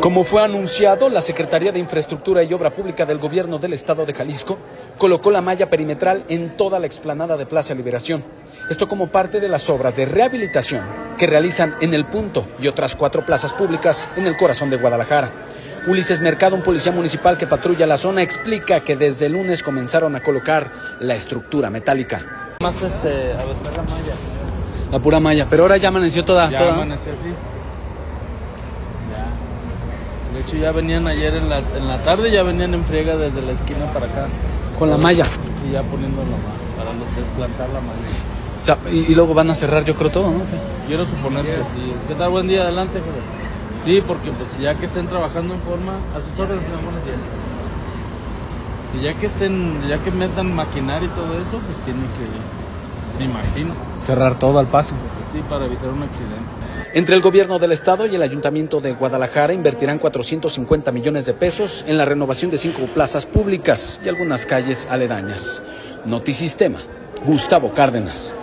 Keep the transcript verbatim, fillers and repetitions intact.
Como fue anunciado, la Secretaría de Infraestructura y Obra Pública del Gobierno del Estado de Jalisco colocó la malla perimetral en toda la explanada de Plaza Liberación. Esto como parte de las obras de rehabilitación que realizan en El Punto y otras cuatro plazas públicas en el corazón de Guadalajara. Ulises Mercado, un policía municipal que patrulla la zona, explica que desde el lunes comenzaron a colocar la estructura metálica. Más este, a ver, la malla. La pura malla, pero ahora ya amaneció toda. Ya toda... amaneció así. Ya. De hecho ya venían ayer en la, en la tarde, ya venían en friega desde la esquina para acá. Con la malla. Sí, ya poniéndolo para desplazar la malla. Y, y luego van a cerrar, yo creo, todo, ¿no? Quiero suponer que sí. ¿Qué tal? Buen día, adelante, joder. Sí, porque pues ya que estén trabajando en forma, a sus órdenes, buenos días. Y ya que estén, ya que metan maquinaria y todo eso, pues tienen que, me imagino, cerrar todo al paso. Sí, para evitar un accidente. Entre el gobierno del estado y el ayuntamiento de Guadalajara invertirán cuatrocientos cincuenta millones de pesos en la renovación de cinco plazas públicas y algunas calles aledañas. Notisistema, Gustavo Cárdenas.